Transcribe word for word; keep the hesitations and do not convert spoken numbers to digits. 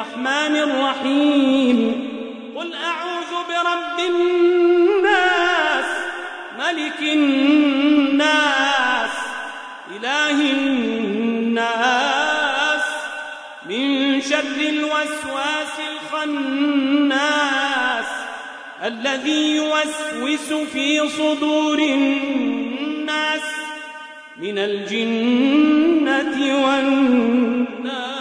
الرحمن الرحيم قل أعوذ برب الناس ملك الناس إله الناس من شر الوسواس الخناس الذي يوسوس في صدور الناس من الجنة والناس.